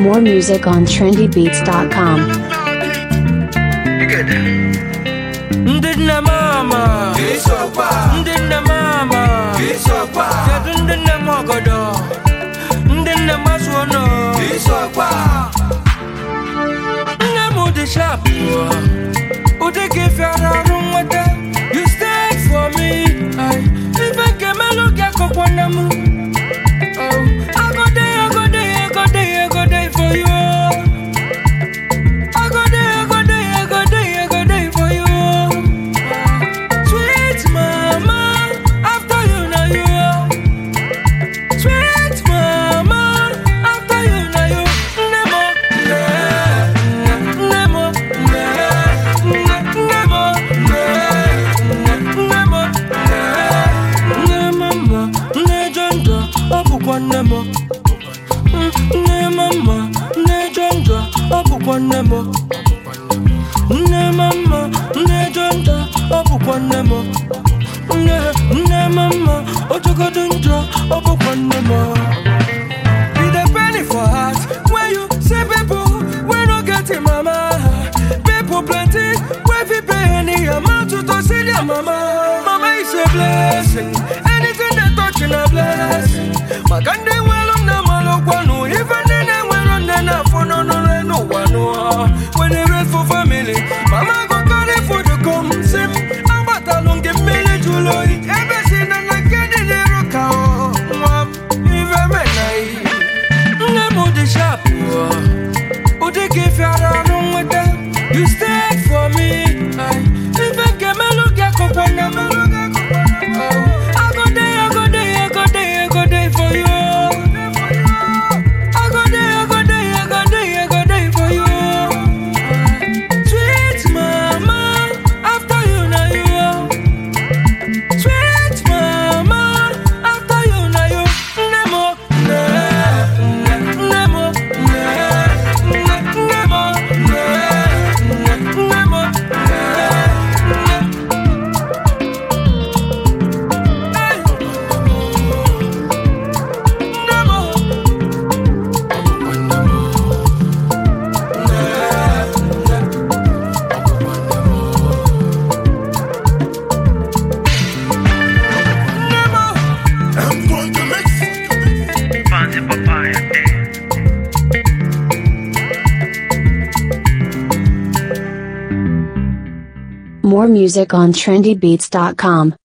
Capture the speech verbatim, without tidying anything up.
More music on trendy beats dot com. Ndinna mama, Isopa, ndinna mama, Isopa, ndinna mogodo, ndinna maswono, Isopa. Namo the sharp, Ude give your room with that. You stayed for me. I even came a look at Coquanamu. I go there, I go there, I go there, I go there for you. I go there, I go there, I go there, I go there for you. Sweet mama, after you know you. Sweet mama, after you know you. Nemo, Nemo, Nemo, Nemo, Nemo, Nejonjo, Obukwa Nemo. Ne mama, ne jonjo, obukwa nemo. Ne mama, ne jonjo, obukwa nemo. Ne, ne mama, otoko dunjo, obukwa nemo. Be the penny for heart, when you see people, we no get it, mama. People plenty, we fi pay any amount to see their mama. Mama is a blessing, anything they touch in a blessing. Magande well on the malo, even then I went on the na for no no no one. When they rest for family, mama go call it for the come sim. I'm about to long give me the jewelry. Everything and I get the little cow. Even when I Nemo the shop, Ude give your room with them. You stayed for me. I even came a look at Coquanamu. I go there, I go there, I go there, I go there for you. More music on trendy beats dot com.